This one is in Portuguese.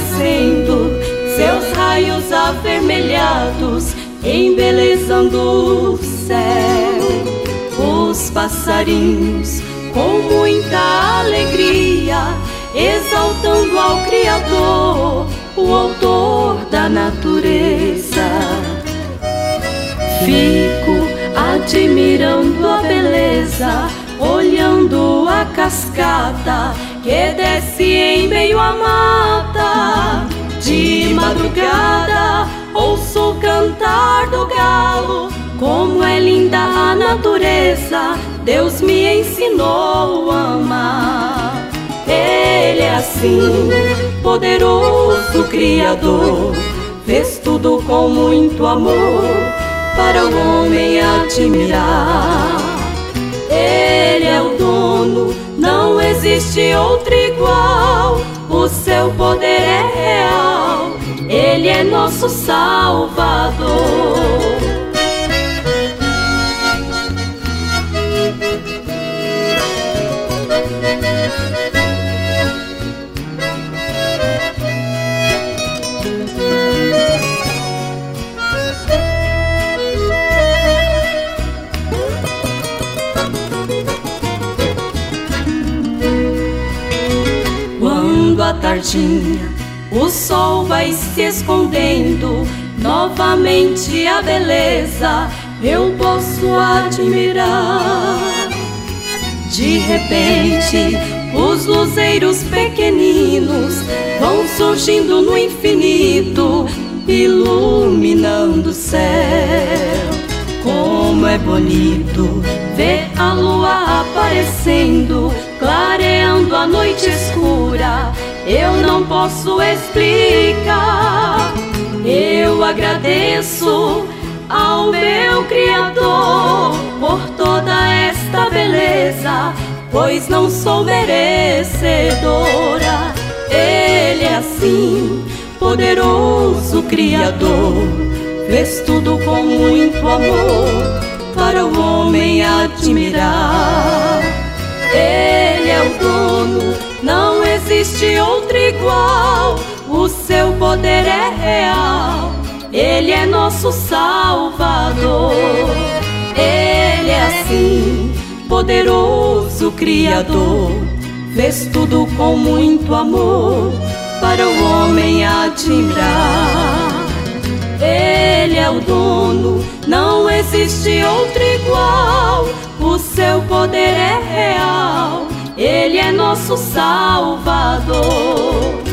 aparecendo, seus raios avermelhados embelezando o céu. Os passarinhos com muita alegria, exaltando ao Criador, o autor da natureza. Fico admirando a beleza, olhando a cascata que desce em meio à mata. De madrugada ouço o cantar do galo, como é linda a natureza, Deus me ensinou a amar. Ele é assim, poderoso Criador, fez tudo com muito amor para o homem admirar. Ele é o dono, não existe outro igual, o seu poder é real, ele é nosso Salvador. Quando à tardinha o sol vai se escondendo, novamente a beleza eu posso admirar. De repente os luzeiros pequeninos vão surgindo no infinito, iluminando o céu. Como é bonito ver a lua aparecendo, clareando a noite escura, eu não posso explicar. Eu agradeço ao meu Criador por toda esta beleza, pois não sou merecedora. Ele é assim, poderoso Criador, fez tudo com muito amor para o homem admirar. Ele é o dono, não existe outro igual, o seu poder é real, ele é nosso Salvador. Ele é assim, poderoso Criador, fez tudo com muito amor para o homem admirar. Ele é o dono, não existe outro igual, o seu poder é real, ele é nosso Salvador.